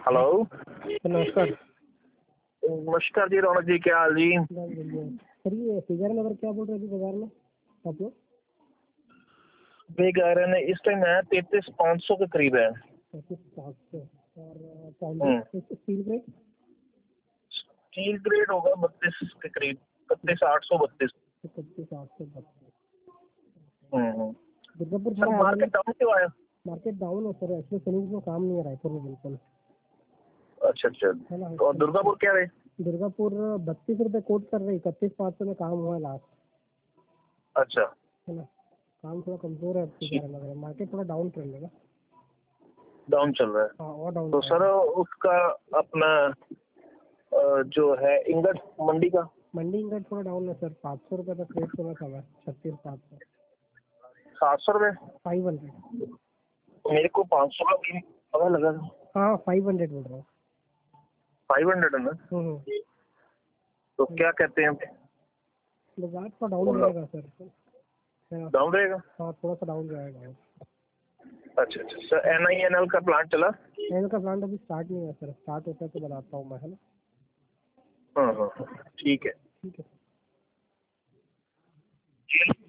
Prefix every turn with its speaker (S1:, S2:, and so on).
S1: Hello.
S2: नमस्कार।
S1: नमस्कार जी, रौनक जी, क्या हाल जी?
S2: सर ये फिगर नंबर क्या बोल रहे थे बाजार में आप लोग?
S1: बिग आयरन इस टाइम है 33,500 के करीब है।
S2: 35,500 और
S1: हम्म,
S2: स्टील ग्रेड
S1: स्टील ग्रेड होगा 32 के करीब, 32,832।
S2: 35,832।
S1: हम्म।
S2: दुर्गापुर
S1: सर
S2: थोड़ा
S1: मार्केट डाउन क्यों आया?
S2: मार्केट डाउन है सर, एक्चुअली सैनिक में काम नहीं है रायपुर में बिल्कुल,
S1: अच्छा अच्छा।
S2: है ना।
S1: तो दुर्गापुर क्या है?
S2: दुर्गापुर 32 रुपये कोट कर रहे, 31,500 में काम हुआ है लास्ट,
S1: अच्छा,
S2: है ना। काम थोड़ा कमजोर है,
S1: ठीक।
S2: लग रहा है मार्केट थोड़ा डाउन ट्रेंड है ना।
S1: डाउन चल रहा है।
S2: हाँ और डाउन
S1: तो सर उसका अपना जो है इंगट मंडी का
S2: मंडी इंगट थोड़ा डाउन है सर, 500 रुपये तक रेट चला था, 36,500।
S1: 700 रुपये।
S2: 500।
S1: मेरे को 500 का भी पता लगा।
S2: हाँ 500 बोल रहा हूँ।
S1: 500 है ना? तो क्या कहते हैं?
S2: बाजार थोड़ा डाउन रहेगा सर, है ना।
S1: डाउन रहेगा।
S2: हाँ थोड़ा सा डाउन रहेगा।
S1: अच्छा अच्छा सर, NINL का प्लांट चला?
S2: एन का प्लांट अभी स्टार्ट नहीं है सर, स्टार्ट होता है तो बताता हूँ मैं, है ना।
S1: हाँ हाँ हाँ, ठीक है।
S2: ठीक है।
S1: जी।